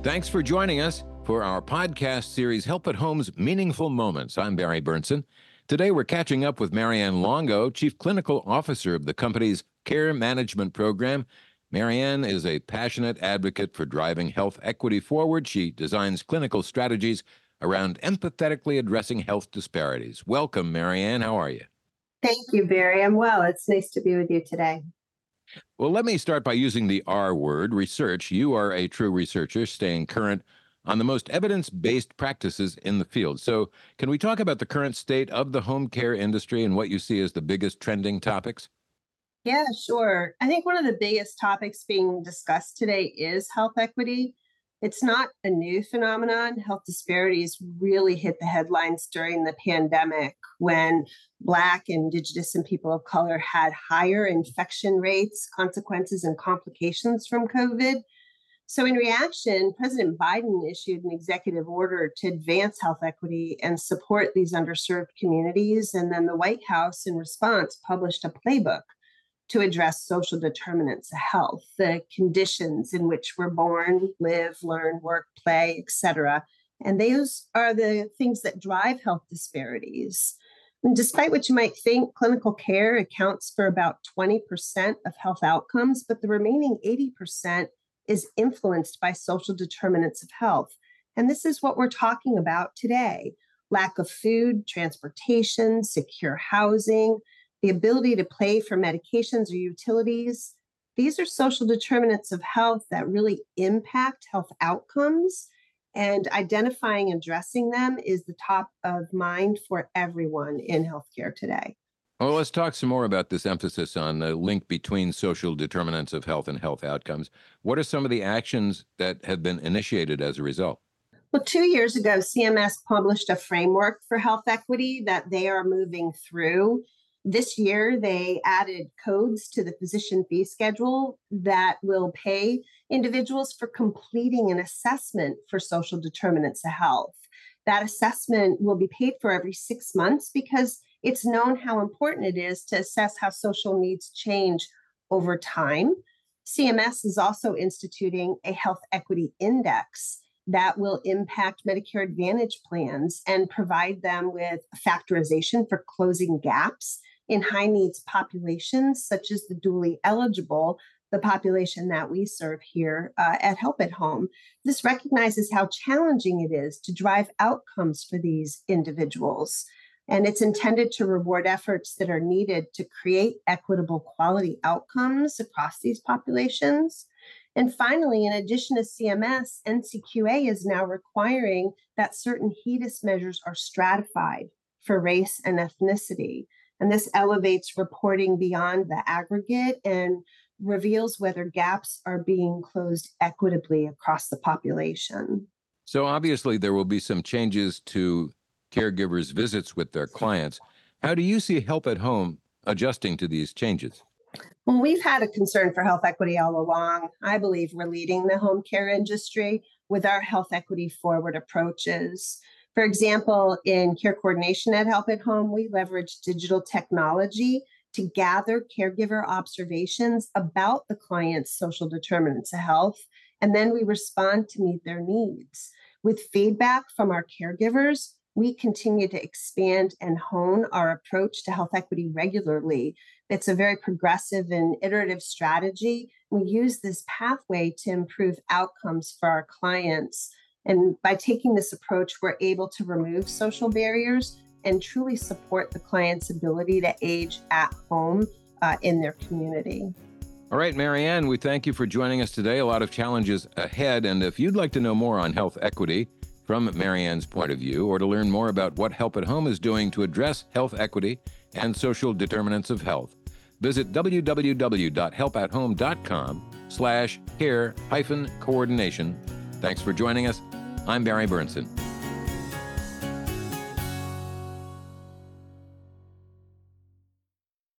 Thanks for joining us for our podcast series, Help at Home's Meaningful Moments. I'm Barry Burnson. Today, we're catching up with Marianne Longo, Chief Clinical Officer of the company's Care Management Program. Marianne is a passionate advocate for driving health equity forward. She designs clinical strategies around empathetically addressing health disparities. Welcome, Marianne. How are you? Thank you, Barry. I'm well. It's nice to be with you today. Well, let me start by using the R word, research. You are a true researcher, staying current on the most evidence-based practices in the field. So can we talk about the current state of the home care industry and what you see as the biggest trending topics? Yeah, sure. I think one of the biggest topics being discussed today is health equity. It's not a new phenomenon. Health disparities really hit the headlines during the pandemic when Black, Indigenous, and people of color had higher infection rates, consequences, and complications from COVID. So, in reaction, President Biden issued an executive order to advance health equity and support these underserved communities. And then the White House, in response, published a playbook to address social determinants of health, the conditions in which we're born, live, learn, work, play, etc. And those are the things that drive health disparities. And despite what you might think, clinical care accounts for about 20% of health outcomes, but the remaining 80% is influenced by social determinants of health. And this is what we're talking about today: lack of food, transportation, secure housing, the ability to pay for medications or utilities. These are social determinants of health that really impact health outcomes, and identifying and addressing them is the top of mind for everyone in healthcare today. Well, let's talk some more about this emphasis on the link between social determinants of health and health outcomes. What are some of the actions that have been initiated as a result? Well, 2 years ago, CMS published a framework for health equity that they are moving through. This year, they added codes to the physician fee schedule that will pay individuals for completing an assessment for social determinants of health. That assessment will be paid for every 6 months because it's known how important it is to assess how social needs change over time. CMS is also instituting a health equity index that will impact Medicare Advantage plans and provide them with factorization for closing gaps in high needs populations, such as the dually eligible, the population that we serve here at Help at Home. This recognizes how challenging it is to drive outcomes for these individuals. And it's intended to reward efforts that are needed to create equitable quality outcomes across these populations. And finally, in addition to CMS, NCQA is now requiring that certain HEDIS measures are stratified for race and ethnicity. And this elevates reporting beyond the aggregate and reveals whether gaps are being closed equitably across the population. So obviously there will be some changes to caregivers' visits with their clients. How do you see Help at Home adjusting to these changes? Well, we've had a concern for health equity all along. I believe we're leading the home care industry with our health equity forward approaches. For example, in care coordination at Help at Home, we leverage digital technology to gather caregiver observations about the client's social determinants of health, and then we respond to meet their needs. With feedback from our caregivers, we continue to expand and hone our approach to health equity regularly. It's a very progressive and iterative strategy. We use this pathway to improve outcomes for our clients. And by taking this approach, we're able to remove social barriers and truly support the client's ability to age at home in their community. All right, Marianne, we thank you for joining us today. A lot of challenges ahead. And if you'd like to know more on health equity from Marianne's point of view, or to learn more about what Help at Home is doing to address health equity and social determinants of health, visit www.helpathome.com/care-coordination. Thanks for joining us. I'm Barry Burnson.